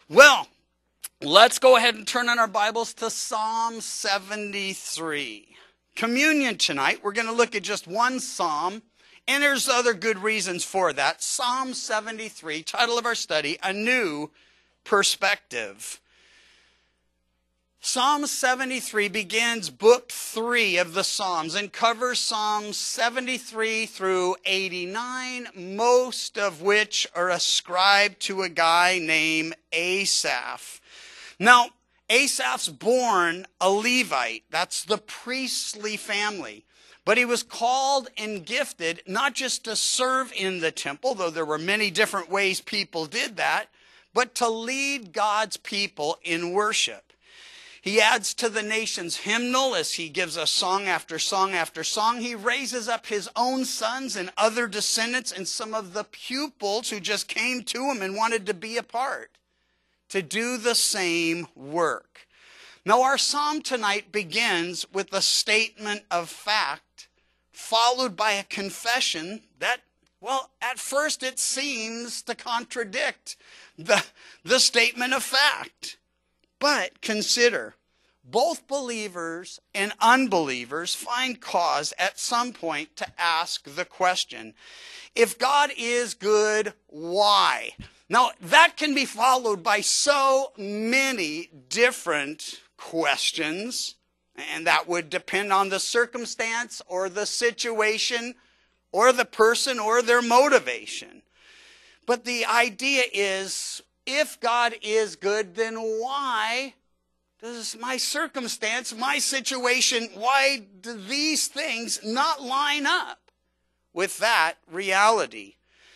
Well, let's go ahead and turn on our Bibles to Psalm 73. Communion tonight, we're going to look at just one psalm, and there's other good reasons for that. Psalm 73, title of our study, A New Perspective. Psalm 73 begins book 3 of the Psalms and covers Psalms 73 through 89, most of which are ascribed to a guy named Asaph. Now, Asaph's born a Levite. That's the priestly family. But he was called and gifted not just to serve in the temple, though there were many different ways people did that, but to lead God's people in worship. He adds to the nation's hymnal as he gives us song after song after song. He raises up his own sons and other descendants and some of the pupils who just came to him and wanted to be a part, to do the same work. Now, our psalm tonight begins with a statement of fact, followed by a confession that, well, at first it seems to contradict the statement of fact. But consider, both believers and unbelievers find cause at some point to ask the question, if God is good, why? Now, that can be followed by so many different questions, and that would depend on the circumstance or the situation or the person or their motivation. But the idea is, if God is good, then why does my circumstance, my situation, why do these things not line up with that reality?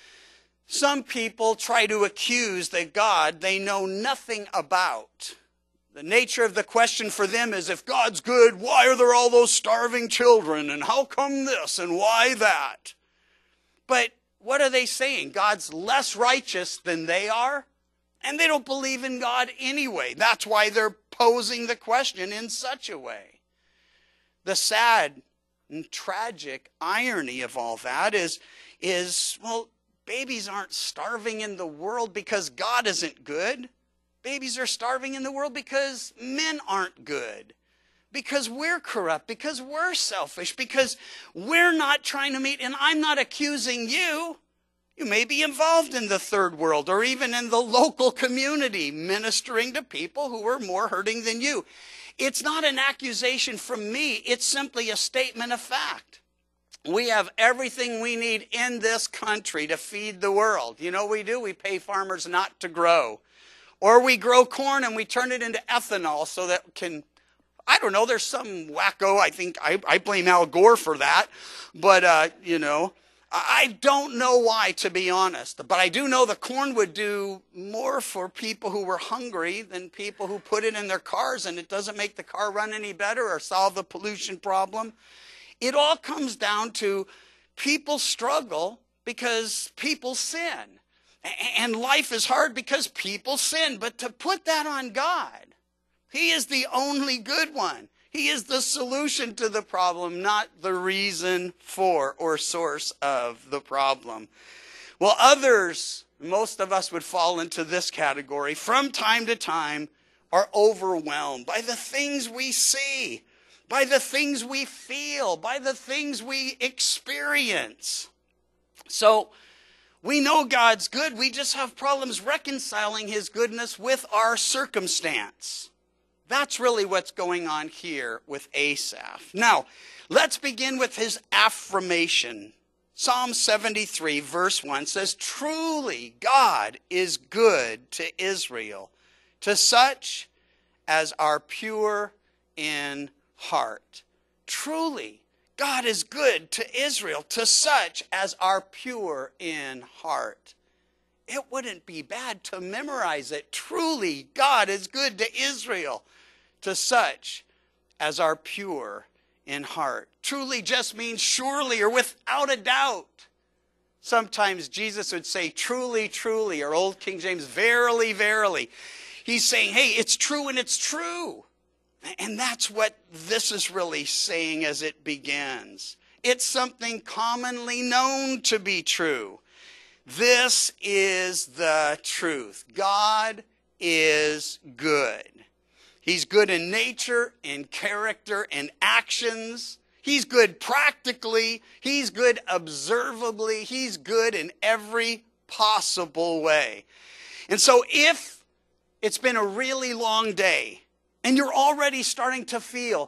Some people try to accuse the God they know nothing about. The nature of the question for them is, if God's good, why are there all those starving children? And how come this and why that? But what are they saying? God's less righteous than they are? And they don't believe in God anyway. That's why they're posing the question in such a way. The sad and tragic irony of all that is, well, babies aren't starving in the world because God isn't good. Babies are starving in the world because men aren't good. Because we're corrupt. Because we're selfish. Because we're not trying to meet. And I'm not accusing you. You may be involved in the third world or even in the local community, ministering to people who are more hurting than you. It's not an accusation from me. It's simply a statement of fact. We have everything we need in this country to feed the world. You know what we do? We pay farmers not to grow. Or we grow corn and we turn it into ethanol so that I don't know, there's some wacko, I think, I blame Al Gore for that. But, I don't know why, to be honest, but I do know the corn would do more for people who were hungry than people who put it in their cars, and it doesn't make the car run any better or solve the pollution problem. It all comes down to people struggle because people sin, and life is hard because people sin. But to put that on God, He is the only good one. He is the solution to the problem, not the reason for or source of the problem. Well, others, most of us would fall into this category, from time to time are overwhelmed by the things we see, by the things we feel, by the things we experience. So we know God's good. We just have problems reconciling His goodness with our circumstance. That's really what's going on here with Asaph. Now, let's begin with his affirmation. Psalm 73, verse 1 says, "Truly God is good to Israel, to such as are pure in heart." Truly, God is good to Israel, to such as are pure in heart. It wouldn't be bad to memorize it. Truly, God is good to Israel, to such as are pure in heart. Truly just means surely or without a doubt. Sometimes Jesus would say truly, truly, or Old King James, verily, verily. He's saying, hey, it's true and it's true. And that's what this is really saying as it begins. It's something commonly known to be true. This is the truth. God is good. He's good in nature, in character, in actions. He's good practically. He's good observably. He's good in every possible way. And so if it's been a really long day and you're already starting to feel,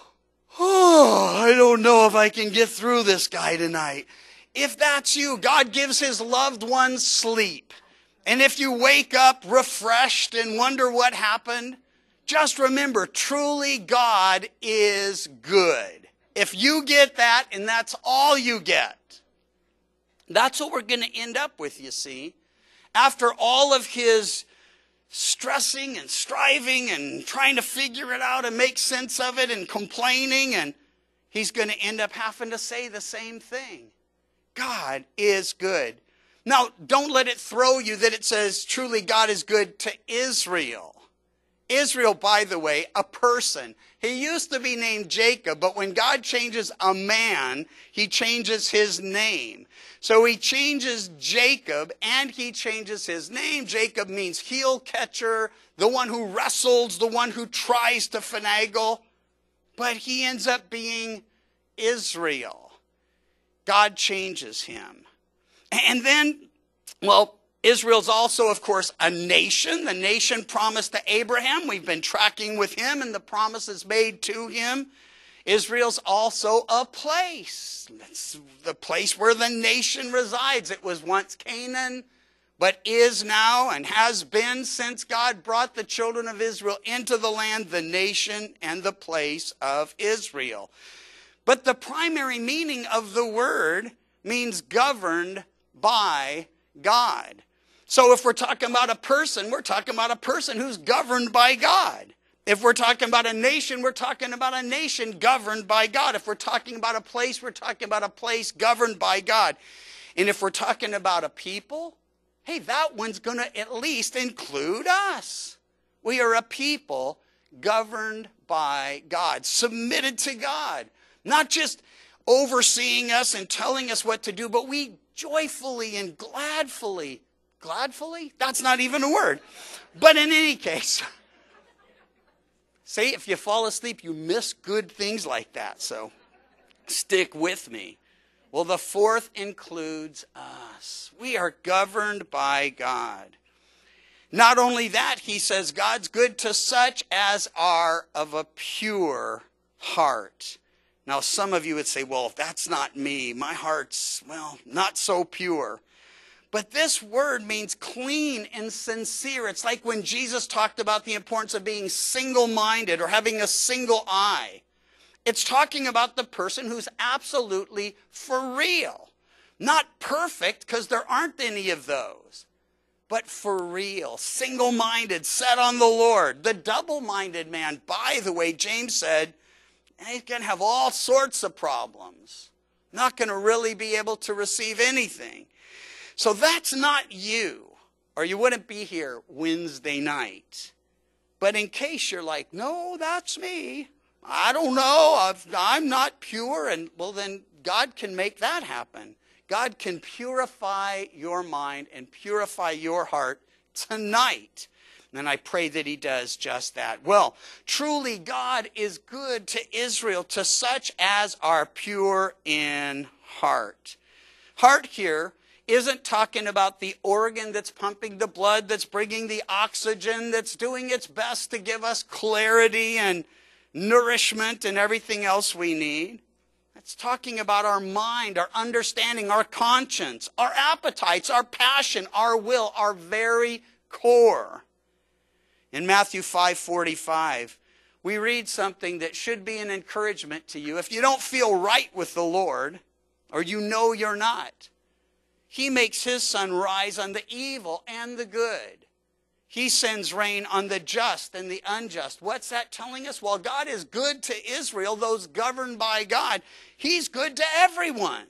oh, I don't know if I can get through this guy tonight. If that's you, God gives his loved ones sleep. And if you wake up refreshed and wonder what happened, just remember, truly God is good. If you get that and that's all you get, that's what we're going to end up with, you see. After all of his stressing and striving and trying to figure it out and make sense of it and complaining, and he's going to end up having to say the same thing. God is good. Now, don't let it throw you that it says truly God is good to Israel. Israel, by the way, a person. He used to be named Jacob, but when God changes a man, he changes his name. So he changes Jacob and he changes his name. Jacob means heel catcher, the one who wrestles, the one who tries to finagle. But he ends up being Israel. God changes him. And then, well, Israel's also, of course, a nation. The nation promised to Abraham. We've been tracking with him and the promises made to him. Israel's also a place. It's the place where the nation resides. It was once Canaan, but is now and has been since God brought the children of Israel into the land, the nation and the place of Israel. But the primary meaning of the word means governed by God. So if we're talking about a person, we're talking about a person who's governed by God. If we're talking about a nation, we're talking about a nation governed by God. If we're talking about a place, we're talking about a place governed by God. And if we're talking about a people, hey, that one's going to at least include us. We are a people governed by God, submitted to God. Not just overseeing us and telling us what to do, but we joyfully and gladfully, that's not even a word. But in any case, see, if you fall asleep, you miss good things like that. So stick with me. Well, the fourth includes us. We are governed by God. Not only that, he says God's good to such as are of a pure heart. Now, some of you would say, well, that's not me. My heart's, well, not so pure. But this word means clean and sincere. It's like when Jesus talked about the importance of being single-minded or having a single eye. It's talking about the person who's absolutely for real. Not perfect, because there aren't any of those. But for real, single-minded, set on the Lord. The double-minded man, by the way, James said, he's going to have all sorts of problems. Not going to really be able to receive anything. So that's not you, or you wouldn't be here Wednesday night. But in case you're like, no, that's me. I don't know. I'm not pure. And well, then God can make that happen. God can purify your mind and purify your heart tonight. And I pray that he does just that. Well, truly God is good to Israel, to such as are pure in heart. Heart here isn't talking about the organ that's pumping the blood, that's bringing the oxygen, that's doing its best to give us clarity and nourishment and everything else we need. It's talking about our mind, our understanding, our conscience, our appetites, our passion, our will, our very core. In Matthew 5:45, we read something that should be an encouragement to you. If you don't feel right with the Lord, or you know you're not, he makes his sun rise on the evil and the good. He sends rain on the just and the unjust. What's that telling us? Well, God is good to Israel, those governed by God. He's good to everyone.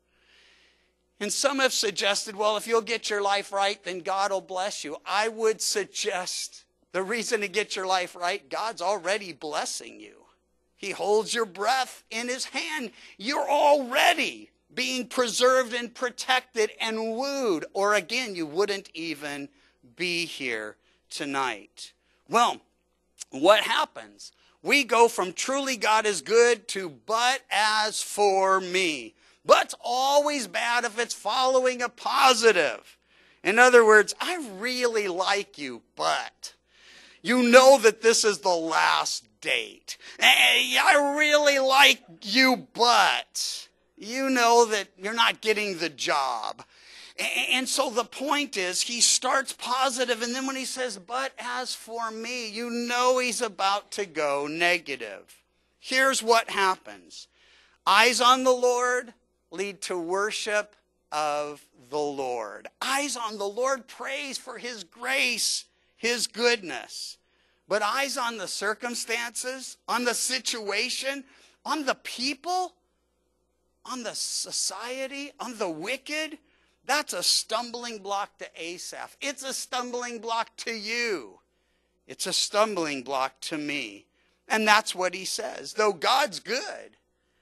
And some have suggested, well, if you'll get your life right, then God will bless you. I would suggest the reason to get your life right, God's already blessing you. He holds your breath in his hand. You're already being preserved and protected and wooed. Or again, you wouldn't even be here tonight? Well, what happens? We go from truly God is good to but as for me. But's always bad if it's following a positive. In other words, I really like you, but you know that this is the last date. I really like you, but you know that you're not getting the job. And so the point is, he starts positive, and then when he says, but as for me, you know he's about to go negative. Here's what happens. Eyes on the Lord lead to worship of the Lord. Eyes on the Lord praise for his grace, his goodness. But eyes on the circumstances, on the situation, on the people, on the society, on the wicked, that's a stumbling block to Asaph. It's a stumbling block to you. It's a stumbling block to me. And that's what he says. Though God's good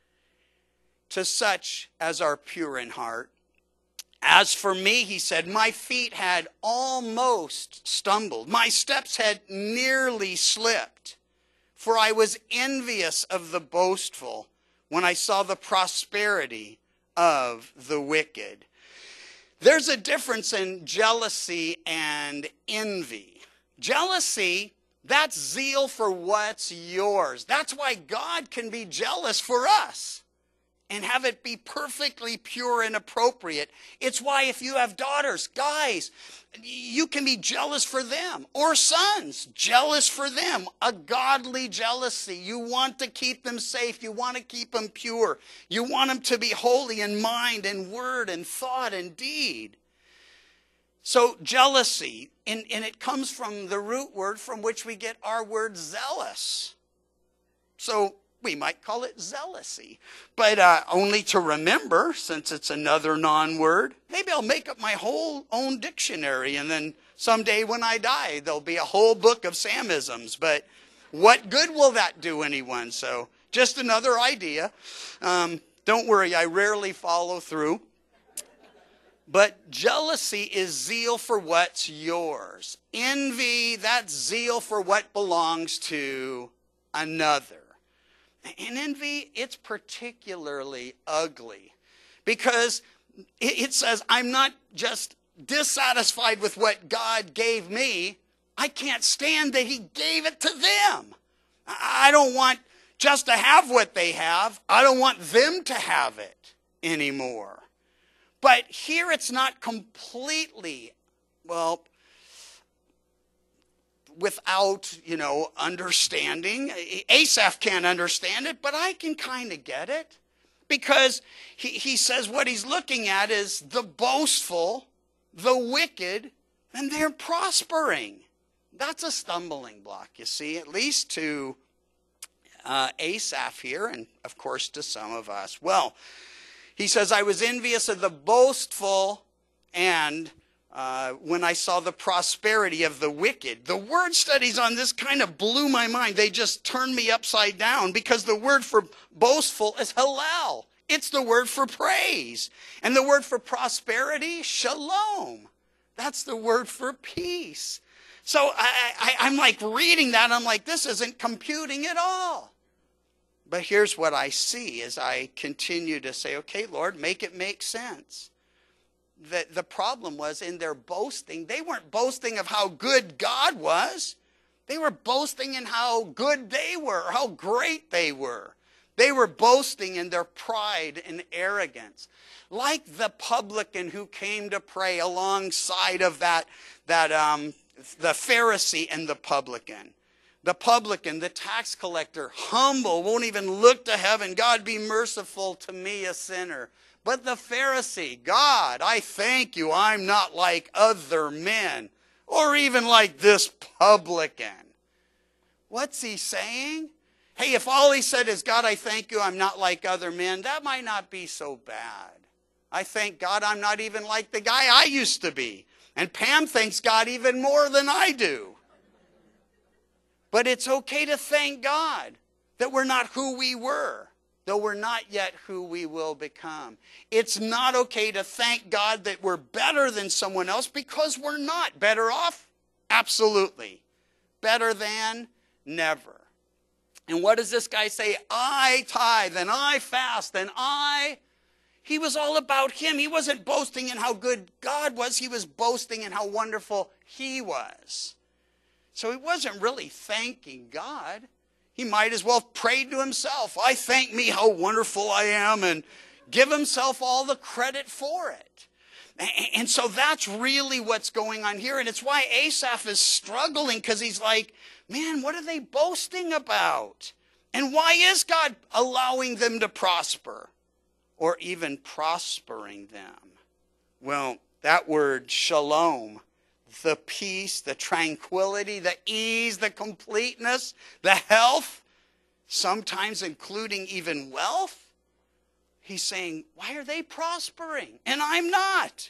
to such as are pure in heart, as for me, he said, my feet had almost stumbled. My steps had nearly slipped. For I was envious of the boastful when I saw the prosperity of the wicked. There's a difference in jealousy and envy. Jealousy, that's zeal for what's yours. That's why God can be jealous for us and have it be perfectly pure and appropriate. It's why if you have daughters, guys, you can be jealous for them, or sons, jealous for them, a godly jealousy. You want to keep them safe. You want to keep them pure. You want them to be holy in mind and word and thought and deed. So jealousy, and it comes from the root word from which we get our word zealous. So we might call it zealousy, but only to remember, since it's another non-word, maybe I'll make up my whole own dictionary, and then someday when I die, there'll be a whole book of Samisms. But what good will that do anyone? So just another idea. Don't worry, I rarely follow through. But jealousy is zeal for what's yours. Envy, that's zeal for what belongs to another. And envy, it's particularly ugly because it says, I'm not just dissatisfied with what God gave me. I can't stand that he gave it to them. I don't want just to have what they have. I don't want them to have it anymore. But here it's not completely, well, without, understanding. Asaph can't understand it, but I can kind of get it. Because he says what he's looking at is the boastful, the wicked, and they're prospering. That's a stumbling block, you see, at least to Asaph here, and of course to some of us. Well, he says, I was envious of the boastful and when I saw the prosperity of the wicked. The word studies on this kind of blew my mind. They just turned me upside down because the word for boastful is halal. It's the word for praise. And the word for prosperity, shalom. That's the word for peace. So I'm like reading that, and I'm like, this isn't computing at all. But here's what I see as I continue to say, okay, Lord, make it make sense. The problem was in their boasting, they weren't boasting of how good God was. They were boasting in how good they were, how great they were. They were boasting in their pride and arrogance. Like the publican who came to pray alongside of the Pharisee and the publican. The publican, the tax collector, humble, won't even look to heaven. God, be merciful to me, a sinner. But the Pharisee, God, I thank you, I'm not like other men, or even like this publican. What's he saying? Hey, if all he said is, God, I thank you, I'm not like other men, that might not be so bad. I thank God I'm not even like the guy I used to be. And Pam thanks God even more than I do. But it's okay to thank God that we're not who we were, though we're not yet who we will become. It's not okay to thank God that we're better than someone else, because we're not better off Absolutely. Better than never. And what does this guy say? I tithe and I fast and He was all about him. He wasn't boasting in how good God was. He was boasting in how wonderful he was. So he wasn't really thanking God. He might as well have prayed to himself. I thank me how wonderful I am, and give himself all the credit for it. And so that's really what's going on here. And it's why Asaph is struggling, because he's like, man, what are they boasting about? And why is God allowing them to prosper, or even prospering them? Well, that word shalom, the peace, the tranquility, the ease, the completeness, the health, sometimes including even wealth. He's saying, why are they prospering and I'm not?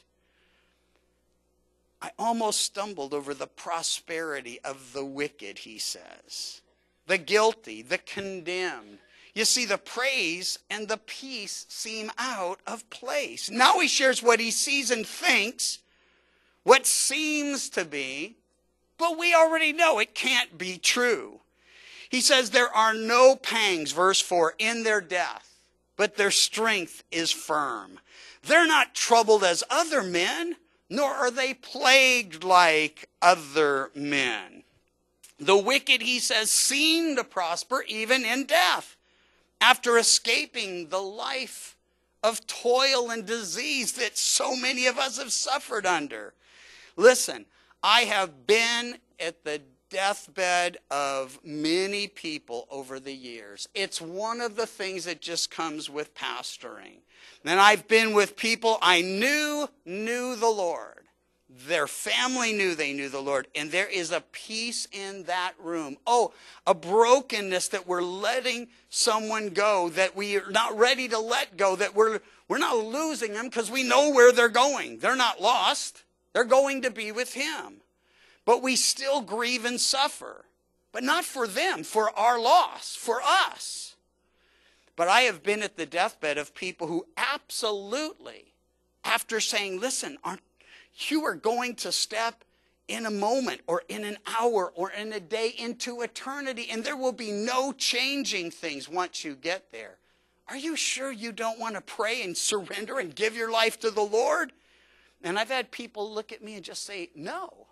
I almost stumbled over the prosperity of the wicked, he says. The guilty, the condemned. You see, the praise and the peace seem out of place. Now he shares what he sees and thinks, what seems to be, but we already know it can't be true. He says there are no pangs, verse 4, in their death, but their strength is firm. They're not troubled as other men, nor are they plagued like other men. The wicked, he says, seem to prosper even in death, after escaping the life of toil and disease that so many of us have suffered under. Listen, I have been at the deathbed of many people over the years. It's one of the things that just comes with pastoring. And I've been with people I knew the Lord. Their family knew they knew the Lord. And there is a peace in that room. Oh, a brokenness that we're letting someone go, that we are not ready to let go, that we're not losing them because we know where they're going. They're not lost. They're going to be with him. But we still grieve and suffer. But not for them, for our loss, for us. But I have been at the deathbed of people who absolutely, after saying, listen, you are going to step in a moment or in an hour or in a day into eternity, and there will be no changing things once you get there. Are you sure you don't want to pray and surrender and give your life to the Lord? And I've had people look at me and just say, no,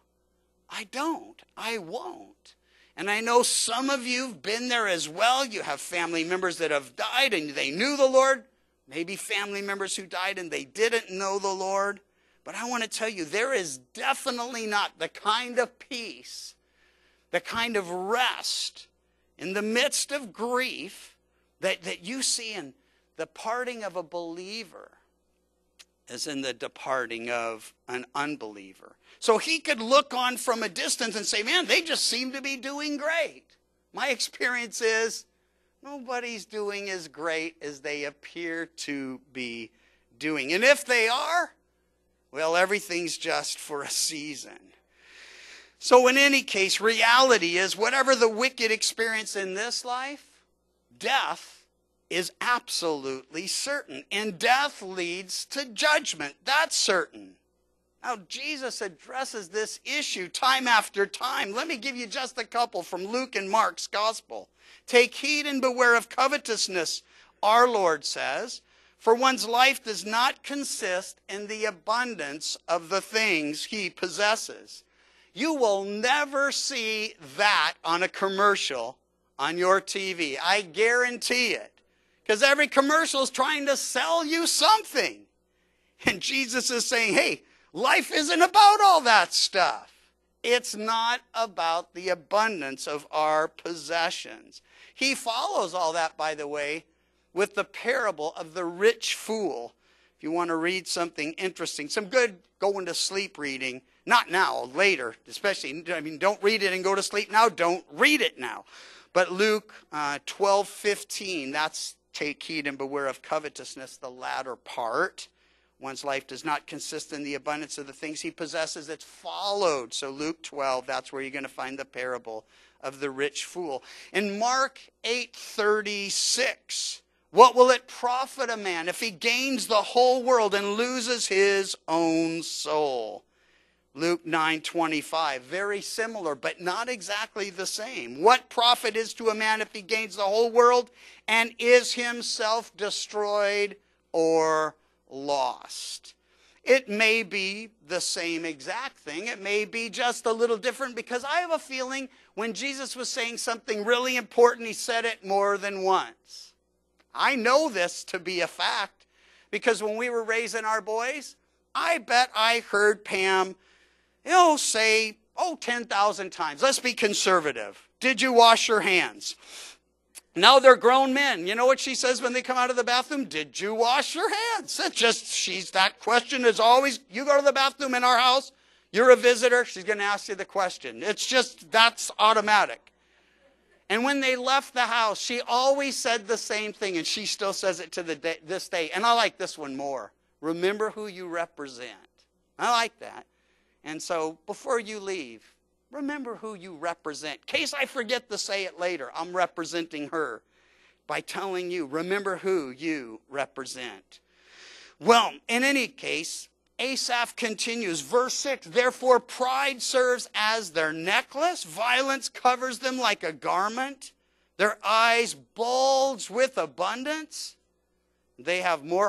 I don't. I won't. And I know some of you have been there as well. You have family members that have died and they knew the Lord. Maybe family members who died and they didn't know the Lord. But I want to tell you, there is definitely not the kind of peace, the kind of rest in the midst of grief that you see in the parting of a believer as in the departing of an unbeliever. So he could look on from a distance and say, man, they just seem to be doing great. My experience is nobody's doing as great as they appear to be doing. And if they are, well, everything's just for a season. So in any case, reality is whatever the wicked experience in this life, death is absolutely certain. And death leads to judgment. That's certain. Now, Jesus addresses this issue time after time. Let me give you just a couple from Luke and Mark's gospel. Take heed and beware of covetousness, our Lord says, for one's life does not consist in the abundance of the things he possesses. You will never see that on a commercial on your TV. I guarantee it. Because every commercial is trying to sell you something. And Jesus is saying, hey, life isn't about all that stuff. It's not about the abundance of our possessions. He follows all that, by the way, with the parable of the rich fool. If you want to read something interesting, some good going to sleep reading, not now, later, especially, don't read it and go to sleep now. Don't read it now. But Luke 12:15, that's take heed and beware of covetousness, the latter part. One's life does not consist in the abundance of the things he possesses. It's followed. So Luke 12, that's where you're going to find the parable of the rich fool. In Mark 8:36, what will it profit a man if he gains the whole world and loses his own soul? Luke 9:25, very similar, but not exactly the same. What profit is to a man if he gains the whole world and is himself destroyed or lost? It may be the same exact thing. It may be just a little different, because I have a feeling when Jesus was saying something really important, he said it more than once. I know this to be a fact, because when we were raising our boys, I bet I heard Pam, say, 10,000 times. Let's be conservative. Did you wash your hands? Now they're grown men. You know what she says when they come out of the bathroom? Did you wash your hands? That question is always, you go to the bathroom in our house, you're a visitor, she's going to ask you the question. That's automatic. And when they left the house, she always said the same thing, and she still says it to this day. And I like this one more. Remember who you represent. I like that. And so before you leave, remember who you represent. In case I forget to say it later, I'm representing her by telling you, remember who you represent. Well, in any case, Asaph continues. Verse 6, therefore pride serves as their necklace. Violence covers them like a garment. Their eyes bulge with abundance. They have more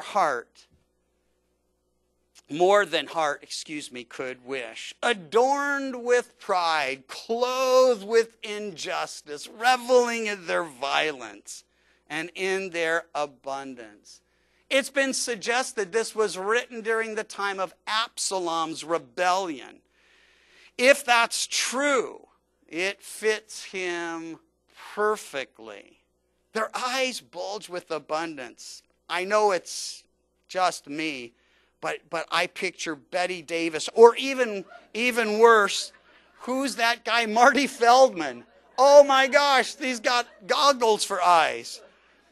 than heart could wish. Adorned with pride, clothed with injustice, reveling in their violence and in their abundance. It's been suggested this was written during the time of Absalom's rebellion. If that's true, it fits him perfectly. Their eyes bulge with abundance. I know it's just me, but I picture Betty Davis, or even worse, who's that guy? Marty Feldman. Oh my gosh, he's got goggles for eyes.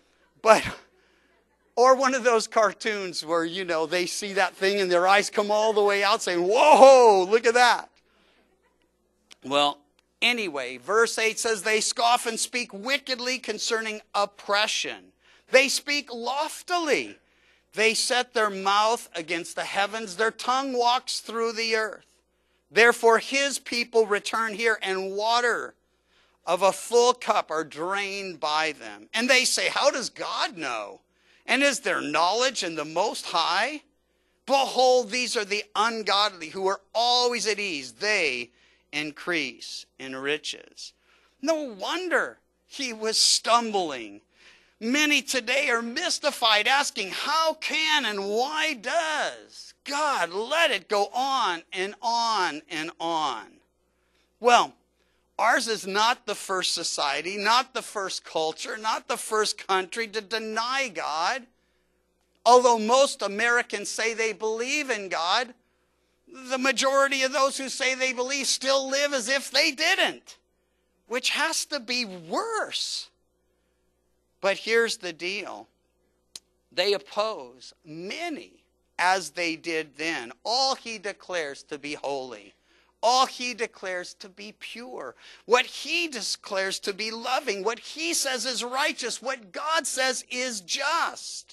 Or one of those cartoons where, they see that thing and their eyes come all the way out saying, whoa, look at that. Well, anyway, verse 8 says, they scoff and speak wickedly concerning oppression. They speak loftily. They set their mouth against the heavens. Their tongue walks through the earth. Therefore his people return here, and water of a full cup are drained by them. And they say, how does God know? And is there knowledge in the Most High? Behold, these are the ungodly who are always at ease. They increase in riches. No wonder he was stumbling. Many today are mystified, asking, how can and why does God let it go on and on and on? Well, ours is not the first society, not the first culture, not the first country to deny God. Although most Americans say they believe in God, the majority of those who say they believe still live as if they didn't, which has to be worse. But here's the deal. They oppose many as they did then. All he declares to be holy. All he declares to be pure. What he declares to be loving. What he says is righteous. What God says is just.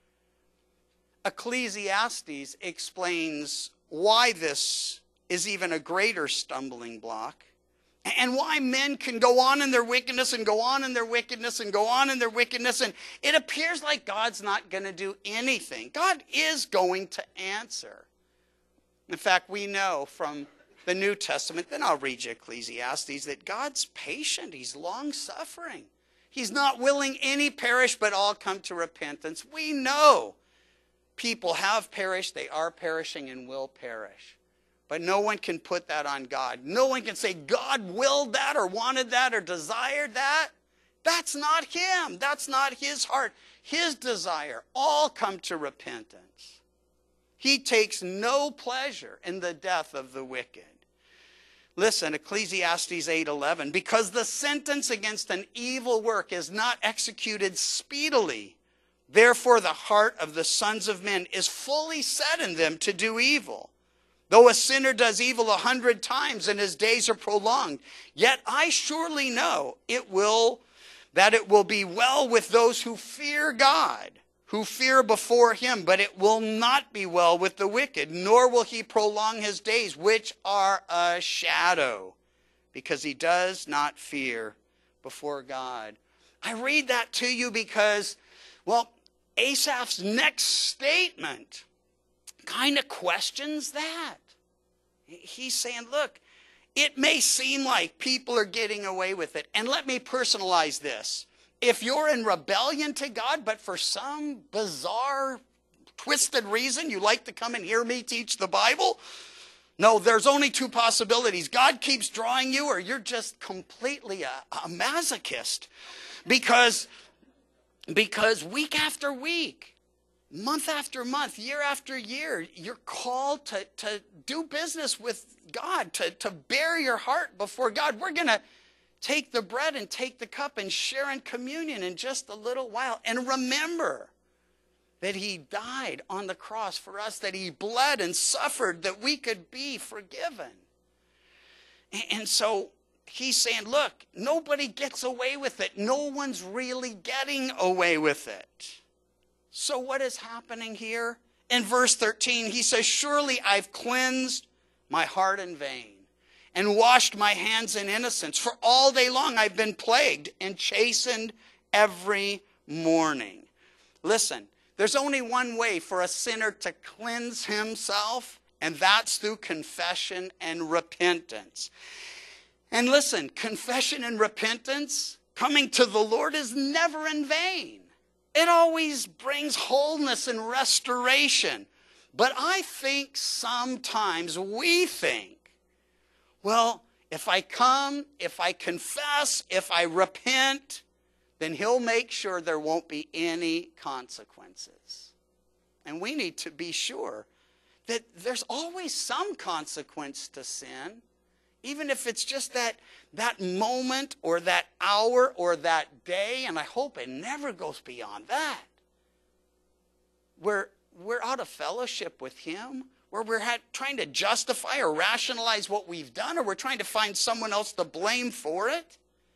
Ecclesiastes explains why this is even a greater stumbling block. And why men can go on in their wickedness and go on in their wickedness and go on in their wickedness. And it appears like God's not going to do anything. God is going to answer. In fact, we know from the New Testament, then I'll read you Ecclesiastes, that God's patient. He's long-suffering. He's not willing any perish, but all come to repentance. We know people have perished, they are perishing, and will perish. But no one can put that on God. No one can say God willed that or wanted that or desired that. That's not him. That's not his heart. His desire. All come to repentance. He takes no pleasure in the death of the wicked. Listen, Ecclesiastes 8:11. Because the sentence against an evil work is not executed speedily, therefore the heart of the sons of men is fully set in them to do evil. Though a sinner does evil 100 times and his days are prolonged, yet I surely know that it will be well with those who fear God, who fear before him, but it will not be well with the wicked, nor will he prolong his days, which are a shadow, because he does not fear before God. I read that to you because, well, Asaph's next statement kind of questions that. He's saying, look, it may seem like people are getting away with it. And let me personalize this. If you're in rebellion to God, but for some bizarre, twisted reason you like to come and hear me teach the Bible, no, there's only two possibilities. God keeps drawing you, or you're just completely a masochist. Because week after week, month after month, year after year, you're called to do business with God, to bear your heart before God. We're going to take the bread and take the cup and share in communion in just a little while. And remember that he died on the cross for us, that he bled and suffered that we could be forgiven. And so he's saying, look, nobody gets away with it. No one's really getting away with it. So what is happening here? In verse 13, he says, surely I've cleansed my heart in vain and washed my hands in innocence. For all day long I've been plagued and chastened every morning. Listen, there's only one way for a sinner to cleanse himself, and that's through confession and repentance. And listen, confession and repentance, coming to the Lord, is never in vain. It always brings wholeness and restoration. But I think sometimes we think, well, if I come, if I confess, if I repent, then he'll make sure there won't be any consequences. And we need to be sure that there's always some consequence to sin, even if it's just that moment or that hour or that day, and I hope it never goes beyond that. We're out of fellowship with him, where we're trying to justify or rationalize what we've done, or we're trying to find someone else to blame for it.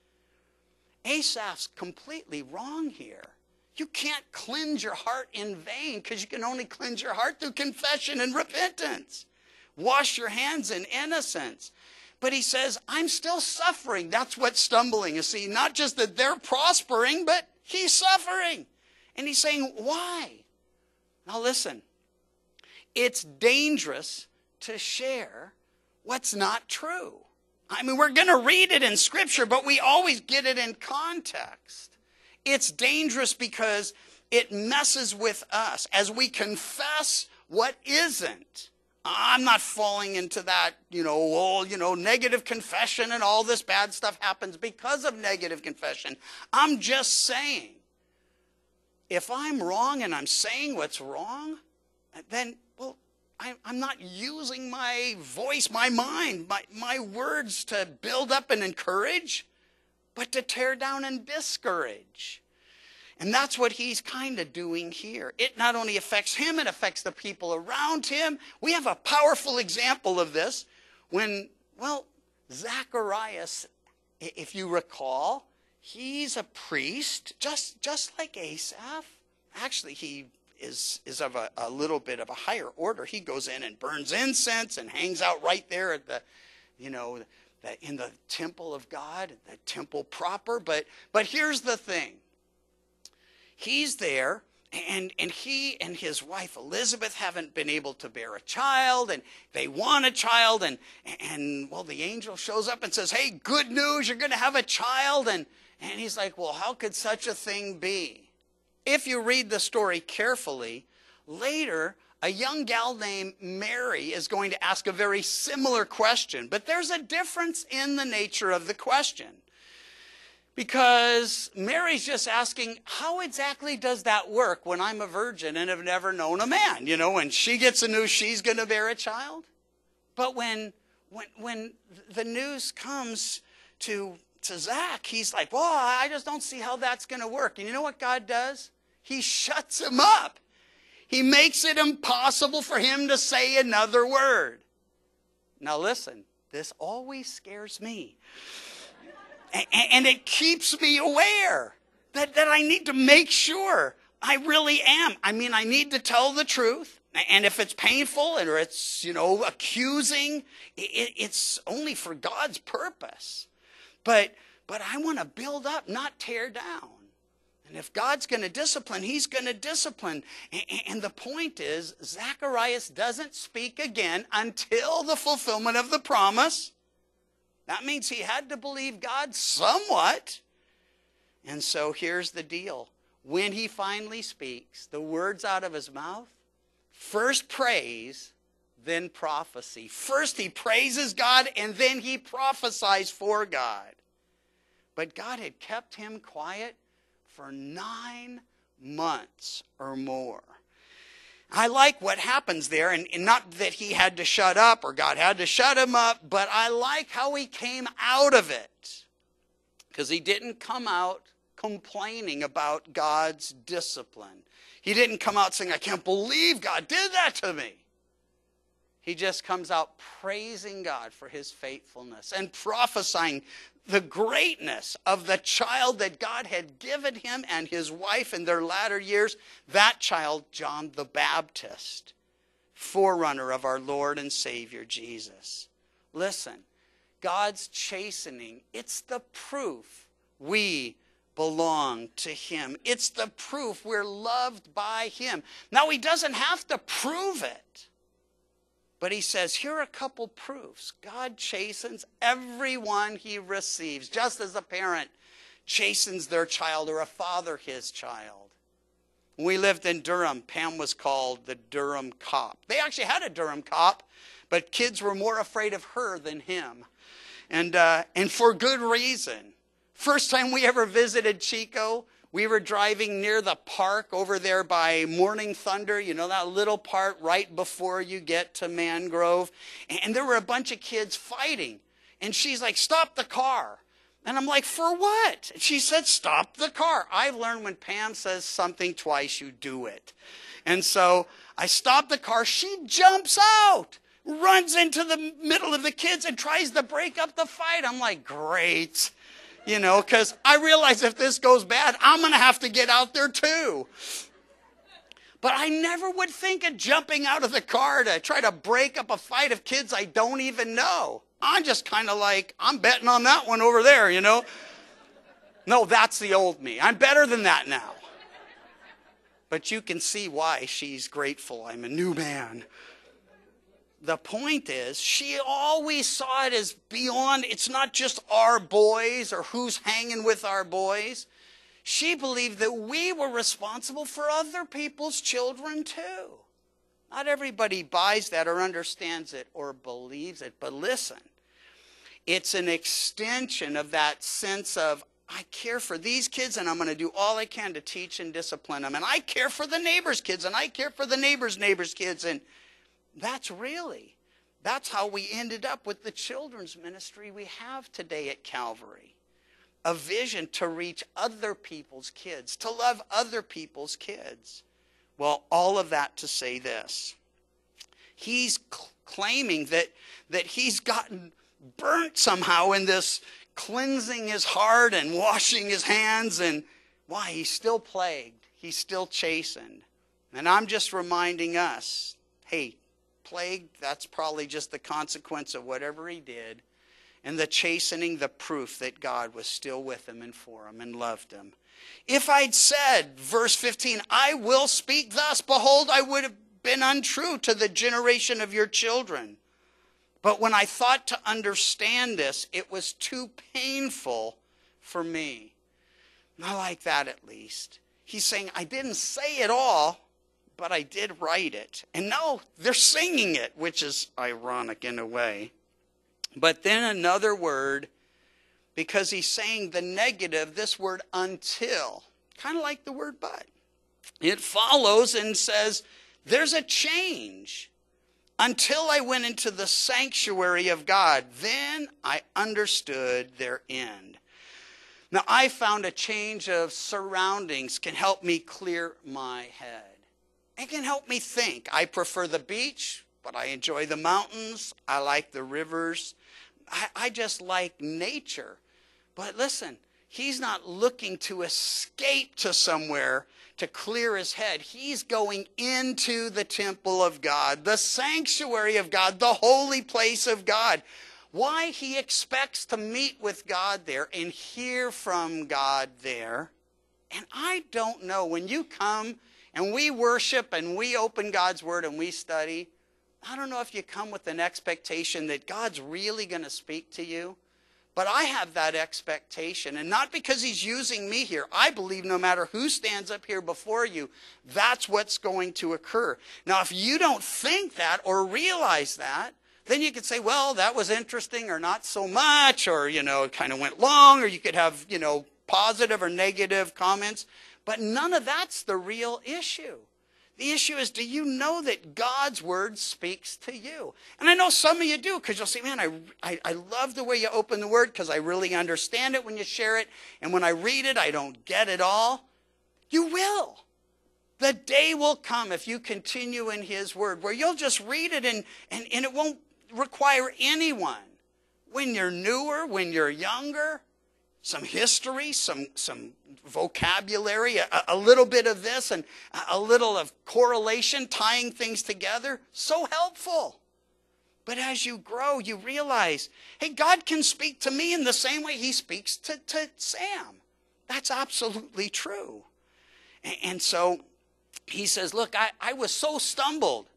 Asaph's completely wrong here. You can't cleanse your heart in vain, because you can only cleanse your heart through confession and repentance. Wash your hands in innocence. But he says, I'm still suffering. That's what's stumbling. You see, not just that they're prospering, but he's suffering. And he's saying, why? Now listen, it's dangerous to share what's not true. I mean, we're going to read it in Scripture, but we always get it in context. It's dangerous because it messes with us as we confess what isn't. I'm not falling into that, negative confession and all this bad stuff happens because of negative confession. I'm just saying, if I'm wrong and I'm saying what's wrong, then, well, I'm not using my voice, my mind, my words to build up and encourage, but to tear down and discourage. And that's what he's kind of doing here. It not only affects him, it affects the people around him. We have a powerful example of this when, Zacharias, if you recall, he's a priest, just like Asaph. Actually, he is of a little bit of a higher order. He goes in and burns incense and hangs out right there at in the temple of God, the temple proper. But here's the thing. He's there, and he and his wife Elizabeth haven't been able to bear a child, and they want a child, and the angel shows up and says, hey, good news, you're going to have a child. And he's like, well, how could such a thing be? If you read the story carefully, later, a young gal named Mary is going to ask a very similar question, but there's a difference in the nature of the question. Because Mary's just asking, how exactly does that work when I'm a virgin and have never known a man? When she gets the news she's going to bear a child. But when the news comes to Zach, he's like, well, I just don't see how that's going to work. And you know what God does? He shuts him up. He makes it impossible for him to say another word. Now listen, this always scares me. And it keeps me aware that I need to make sure I really am. I mean, I need to tell the truth. And if it's painful or it's, accusing, it's only for God's purpose. But I want to build up, not tear down. And if God's going to discipline, he's going to discipline. And the point is, Zacharias doesn't speak again until the fulfillment of the promise. That means he had to believe God somewhat. And so here's the deal. When he finally speaks, the words out of his mouth, first praise, then prophecy. First he praises God, and then he prophesies for God. But God had kept him quiet for 9 months or more. I like what happens there, and not that he had to shut up or God had to shut him up, but I like how he came out of it. Because he didn't come out complaining about God's discipline. He didn't come out saying, I can't believe God did that to me. He just comes out praising God for his faithfulness and prophesying the greatness of the child that God had given him and his wife in their latter years. That child, John the Baptist, forerunner of our Lord and Savior Jesus. Listen, God's chastening, it's the proof we belong to him. It's the proof we're loved by him. Now, he doesn't have to prove it. But he says, here are a couple proofs. God chastens everyone he receives, just as a parent chastens their child or a father his child. When we lived in Durham, Pam was called the Durham cop. They actually had a Durham cop, but kids were more afraid of her than him. And for good reason. First time we ever visited Chico, we were driving near the park over there by Morning Thunder, that little part right before you get to Mangrove. And there were a bunch of kids fighting. And she's like, stop the car. And I'm like, for what? And she said, stop the car. I've learned when Pam says something twice, you do it. And so I stopped the car. She jumps out, runs into the middle of the kids and tries to break up the fight. I'm like, great. Because I realize if this goes bad, I'm going to have to get out there too. But I never would think of jumping out of the car to try to break up a fight of kids I don't even know. I'm just kind of like, I'm betting on that one over there, No, that's the old me. I'm better than that now. But you can see why she's grateful. I'm a new man. The point is, she always saw it as beyond, it's not just our boys or who's hanging with our boys. She believed that we were responsible for other people's children too. Not everybody buys that or understands it or believes it, but listen, it's an extension of that sense of, I care for these kids and I'm going to do all I can to teach and discipline them. And I care for the neighbor's kids and I care for the neighbor's kids. And that's how we ended up with the children's ministry we have today at Calvary. A vision to reach other people's kids, to love other people's kids. Well, all of that to say this. He's claiming that he's gotten burnt somehow in this cleansing his heart and washing his hands. And why? He's still plagued. He's still chastened. And I'm just reminding us, hey, plague, that's probably just the consequence of whatever he did. And the chastening, the proof that God was still with him and for him and loved him. If I'd said, verse 15, I will speak thus, behold, I would have been untrue to the generation of your children. But when I thought to understand this, it was too painful for me. And I like that at least. He's saying, I didn't say it all, but I did write it. And now they're singing it, which is ironic in a way. But then another word, because he's saying the negative, this word until, kind of like the word but. It follows and says, there's a change. Until I went into the sanctuary of God, then I understood their end. Now, I found a change of surroundings can help me clear my head. It can help me think. I prefer the beach, but I enjoy the mountains. I like the rivers. I just like nature. But listen, He's not looking to escape to somewhere to clear his head. He's going into the temple of God, the sanctuary of God, the holy place of God. Why? He expects to meet with God there and hear from God there. And I don't know, when you come and we worship and we open God's word and we study, I don't know if you come with an expectation that God's really going to speak to you. But I have that expectation, and not because he's using me here. I believe no matter who stands up here before you, that's what's going to occur. Now, if you don't think that or realize that, then you could say, well, that was interesting or not so much, or, it kind of went long, or you could have, positive or negative comments. But none of that's the real issue. The issue is, do you know that God's word speaks to you? And I know some of you do, because you'll say, man, I love the way you open the word because I really understand it when you share it. And when I read it, I don't get it all. You will. The day will come, if you continue in his word, where you'll just read it and it won't require anyone. When you're newer, when you're younger, some history, some vocabulary, a little bit of this and a little of correlation, tying things together, so helpful. But as you grow, you realize, hey, God can speak to me in the same way he speaks to Sam. That's absolutely true. And so he says, look, I was so stumbled.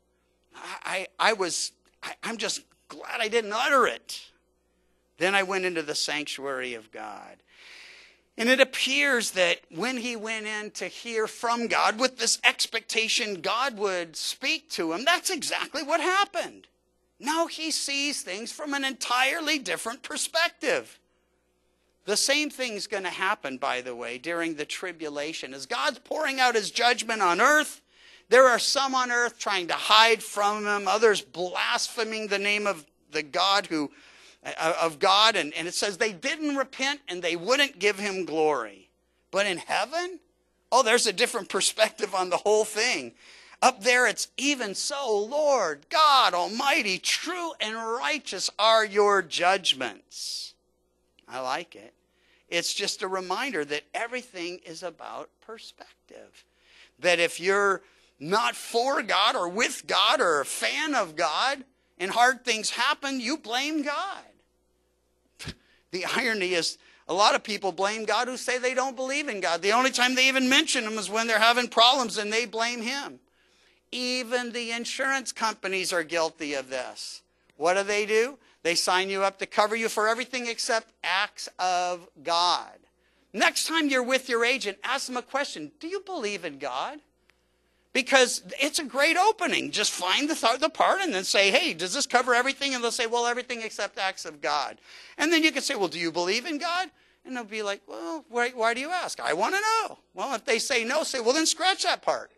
I'm just glad I didn't utter it. Then I went into the sanctuary of God. And it appears that when he went in to hear from God with this expectation God would speak to him, that's exactly what happened. Now he sees things from an entirely different perspective. The same thing's going to happen, by the way, during the tribulation. As God's pouring out his judgment on earth, there are some on earth trying to hide from him, others blaspheming the name of the God of God, and it says they didn't repent and they wouldn't give him glory. But in heaven, there's a different perspective on the whole thing. Up there it's, even so, Lord God Almighty, true and righteous are your judgments. I like it. It's just a reminder that everything is about perspective. That if you're not for God or with God or a fan of God and hard things happen, you blame God. The irony is, a lot of people blame God who say they don't believe in God. The only time they even mention him is when they're having problems and they blame him. Even the insurance companies are guilty of this. What do? They sign you up to cover you for everything except acts of God. Next time you're with your agent, ask them a question. Do you believe in God? Because it's a great opening. Just find the part and then say, hey, does this cover everything? And they'll say, well, everything except acts of God. And then you can say, well, do you believe in God? And they'll be like, well, why do you ask? I want to know. Well, if they say no, say, well, then scratch that part.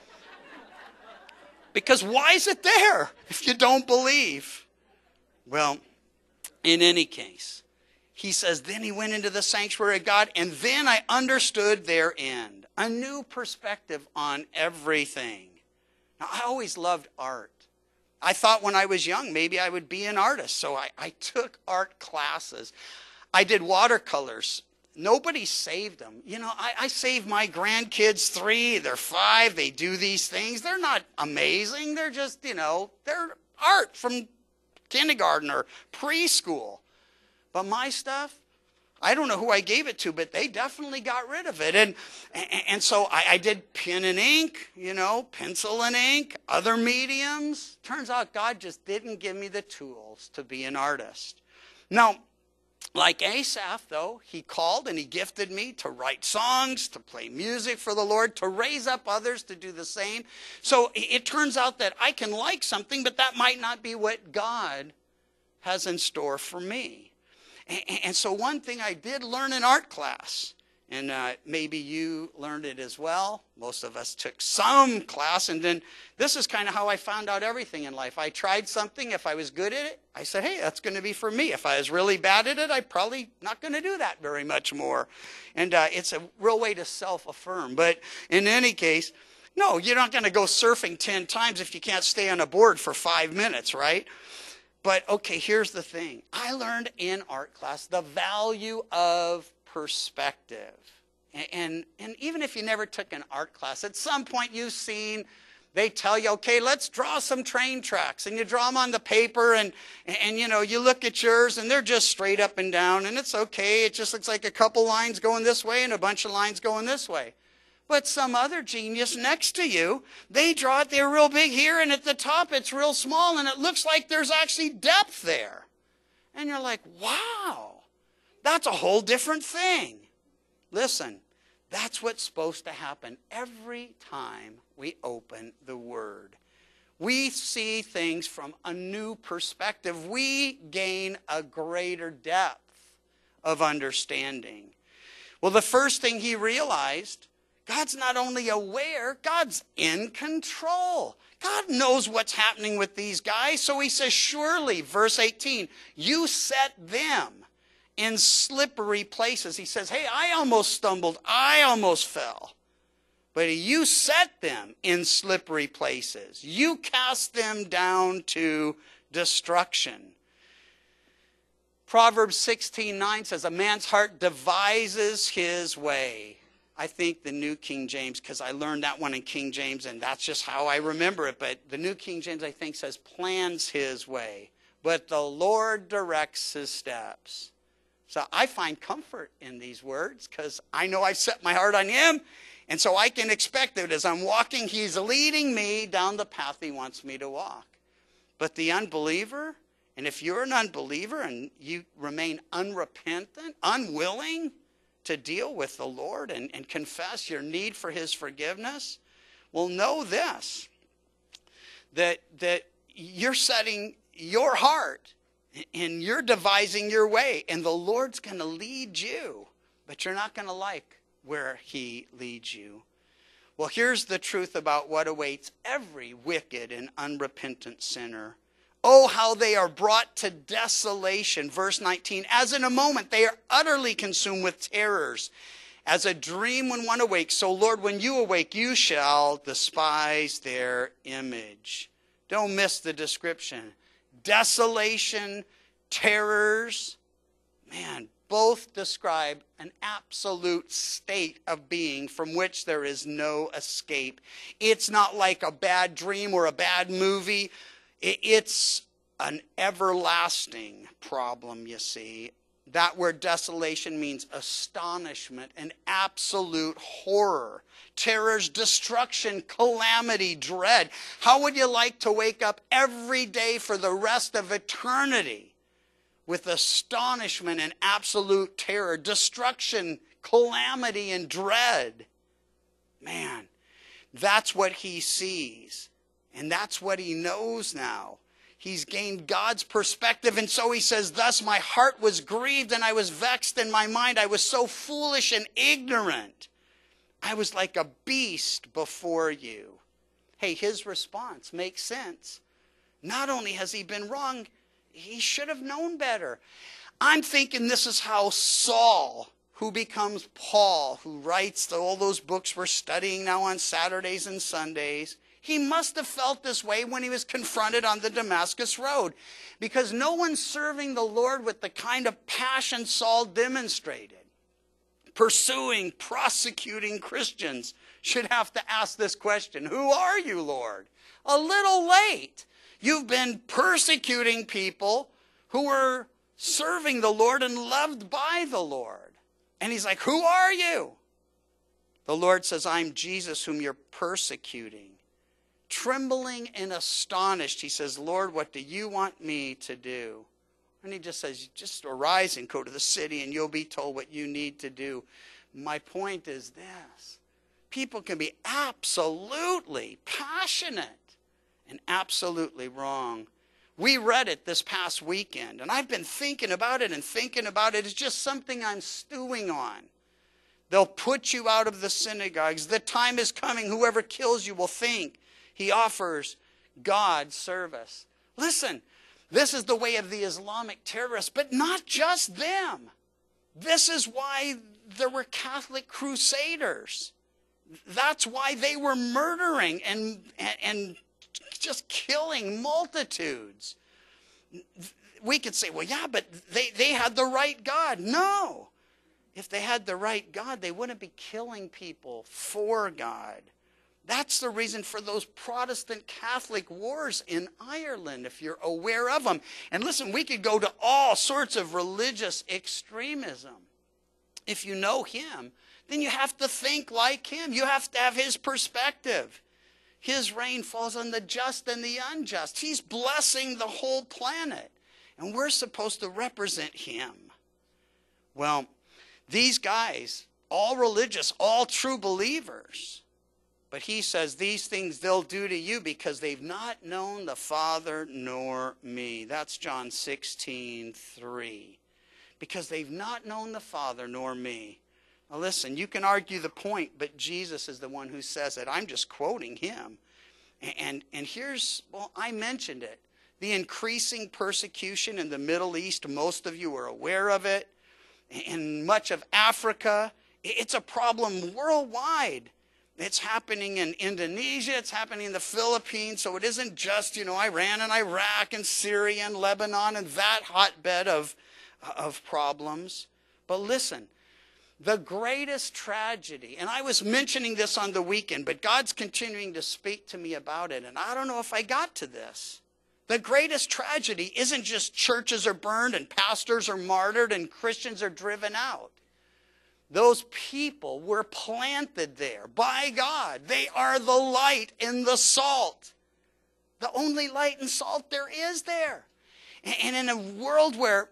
Because why is it there if you don't believe? Well, in any case, he says, then he went into the sanctuary of God, and then I understood their end. A new perspective on everything. Now, I always loved art. I thought when I was young, maybe I would be an artist. So I took art classes. I did watercolors. Nobody saved them. I saved my grandkids 3. They're 5. They do these things. They're not amazing. They're just, they're art from kindergarten or preschool. But my stuff, I don't know who I gave it to, but they definitely got rid of it. And so I did pen and ink, pencil and ink, other mediums. Turns out God just didn't give me the tools to be an artist. Now, like Asaph, though, he called and he gifted me to write songs, to play music for the Lord, to raise up others to do the same. So it turns out that I can like something, but that might not be what God has in store for me. And so one thing I did learn in art class, and maybe you learned it as well. Most of us took some class, and then this is kind of how I found out everything in life. I tried something. If I was good at it, I said, hey, that's going to be for me. If I was really bad at it, I'm probably not going to do that very much more. And it's a real way to self-affirm. But in any case, no, you're not going to go surfing 10 times if you can't stay on a board for 5 minutes, right? But, okay, here's the thing. I learned in art class the value of perspective. And even if you never took an art class, at some point you've seen, they tell you, okay, let's draw some train tracks. And you draw them on the paper, and you know, you look at yours, and they're just straight up and down, and it's okay. It just looks like a couple lines going this way and a bunch of lines going this way. But some other genius next to you, they draw it, they're real big here, and at the top it's real small, and it looks like there's actually depth there. And you're like, wow, that's a whole different thing. Listen, that's what's supposed to happen every time we open the Word. We see things from a new perspective. We gain a greater depth of understanding. Well, the first thing he realized, God's not only aware, God's in control. God knows what's happening with these guys. So he says, surely, verse 18, you set them in slippery places. He says, hey, I almost stumbled. I almost fell. But you set them in slippery places. You cast them down to destruction. Proverbs 16:9 says, a man's heart devises his way. I think the New King James, because I learned that one in King James, and that's just how I remember it. But the New King James, I think, says, plans his way. But the Lord directs his steps. So I find comfort in these words, because I know I've set my heart on him. And so I can expect that as I'm walking, he's leading me down the path he wants me to walk. But the unbeliever, and if you're an unbeliever and you remain unrepentant, unwilling to deal with the Lord and confess your need for his forgiveness, well, know this, that you're setting your heart and you're devising your way, and the Lord's going to lead you, but you're not going to like where he leads you. Well, here's the truth about what awaits every wicked and unrepentant sinner. Oh, how they are brought to desolation. Verse 19, as in a moment they are utterly consumed with terrors. As a dream when one awakes, so Lord, when you awake, you shall despise their image. Don't miss the description. Desolation, terrors, man, both describe an absolute state of being from which there is no escape. It's not like a bad dream or a bad movie. It's an everlasting problem, you see. That word desolation means astonishment and absolute horror. Terrors, destruction, calamity, dread. How would you like to wake up every day for the rest of eternity with astonishment and absolute terror, destruction, calamity, and dread? Man, that's what he sees. And that's what he knows now. He's gained God's perspective, and so he says, thus my heart was grieved and I was vexed in my mind. I was so foolish and ignorant. I was like a beast before you. Hey, his response makes sense. Not only has he been wrong, he should have known better. I'm thinking this is how Saul, who becomes Paul, who writes all those books we're studying now on Saturdays and Sundays, he must have felt this way when he was confronted on the Damascus Road, because no one's serving the Lord with the kind of passion Saul demonstrated. Pursuing, prosecuting Christians should have to ask this question, who are you, Lord? A little late. You've been persecuting people who were serving the Lord and loved by the Lord. And he's like, who are you? The Lord says, I'm Jesus whom you're persecuting. Trembling and astonished, he says, Lord, what do you want me to do? And he just says, just arise and go to the city and you'll be told what you need to do. My point is this. People can be absolutely passionate and absolutely wrong. We read it this past weekend, and I've been thinking about it and thinking about it. It's just something I'm stewing on. They'll put you out of the synagogues. The time is coming. Whoever kills you will think he offers God service. Listen, this is the way of the Islamic terrorists, but not just them. This is why there were Catholic crusaders. That's why they were murdering and just killing multitudes. We could say, well, yeah, but they had the right God. No. If they had the right God, they wouldn't be killing people for God. That's the reason for those Protestant Catholic wars in Ireland, if you're aware of them. And listen, we could go to all sorts of religious extremism. If you know him, then you have to think like him. You have to have his perspective. His rain falls on the just and the unjust. He's blessing the whole planet. And we're supposed to represent him. Well, these guys, all religious, all true believers. But he says these things they'll do to you because they've not known the Father nor me. That's John 16:3. Because they've not known the Father nor me. Now listen, you can argue the point, but Jesus is the one who says it. I'm just quoting him. And here's, well, I mentioned it. The increasing persecution in the Middle East, most of you are aware of it. In much of Africa, it's a problem worldwide. It's happening in Indonesia, it's happening in the Philippines, so it isn't just, Iran and Iraq and Syria and Lebanon and that hotbed of problems. But listen, the greatest tragedy, and I was mentioning this on the weekend, but God's continuing to speak to me about it, and I don't know if I got to this. The greatest tragedy isn't just churches are burned and pastors are martyred and Christians are driven out. Those people were planted there by God. They are the light and the salt. The only light and salt there is there. And in a world where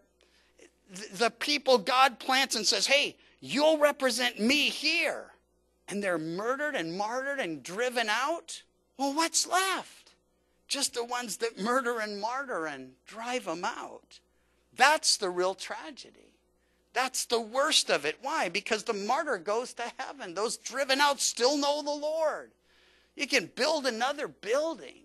the people God plants and says, hey, you'll represent me here. And they're murdered and martyred and driven out. Well, what's left? Just the ones that murder and martyr and drive them out. That's the real tragedy. That's the worst of it. Why? Because the martyr goes to heaven. Those driven out still know the Lord. You can build another building.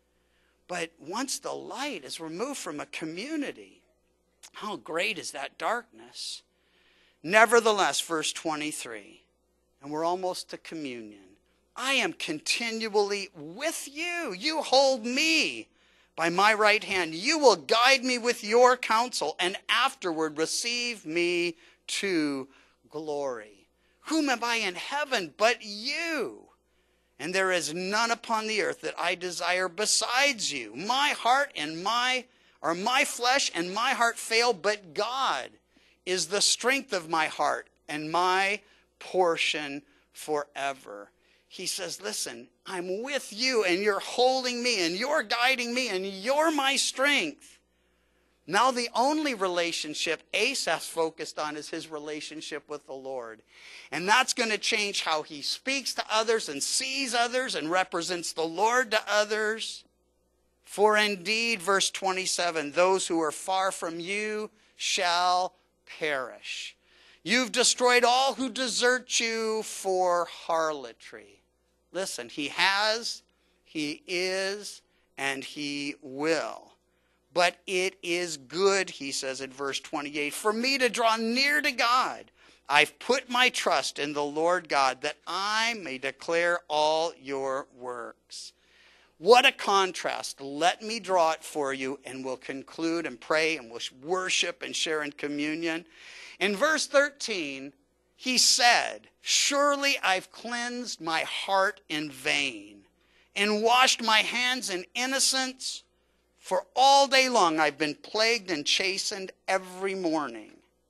But once the light is removed from a community, how great is that darkness? Nevertheless, verse 23, and we're almost to communion. I am continually with you. You hold me by my right hand. You will guide me with your counsel, and afterward receive me to glory. Whom am I in heaven but you? And there is none upon the earth that I desire besides you. My heart and my flesh and my heart fail, but God is the strength of my heart and my portion forever. He says, listen, I'm with you and you're holding me and you're guiding me and you're my strength. Now the only relationship Asaph's focused on is his relationship with the Lord. And that's going to change how he speaks to others and sees others and represents the Lord to others. For indeed, verse 27, those who are far from you shall perish. You've destroyed all who desert you for harlotry. Listen, he has, he is, and he will. But it is good, he says in verse 28, for me to draw near to God. I've put my trust in the Lord God that I may declare all your works. What a contrast. Let me draw it for you and we'll conclude and pray and we'll worship and share in communion. In verse 13, he said, surely I've cleansed my heart in vain and washed my hands in innocence. For all day long I've been plagued and chastened every morning.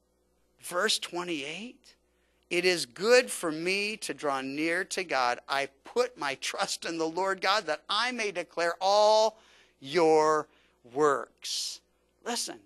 Verse 28, it is good for me to draw near to God. I put my trust in the Lord God that I may declare all your works. Listen,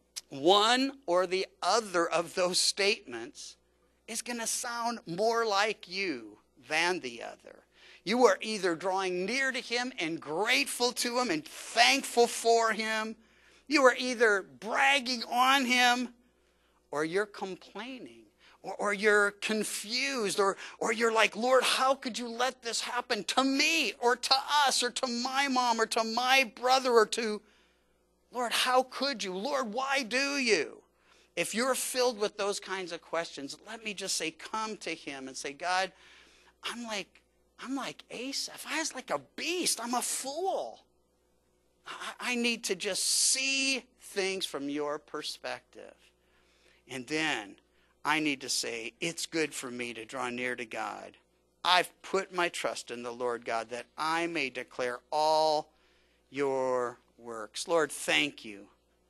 one or the other of those statements is going to sound more like you than the other. You are either drawing near to him and grateful to him and thankful for him. You are either bragging on him or you're complaining or you're confused or you're like, Lord, how could you let this happen to me or to us or to my mom or to my brother or to, Lord, how could you? Lord, why do you? If you're filled with those kinds of questions, let me just say, come to him and say, God, I'm like Asaph. I was like a beast. I'm a fool. I need to just see things from your perspective. And then I need to say, it's good for me to draw near to God. I've put my trust in the Lord God that I may declare all your works. Lord, thank you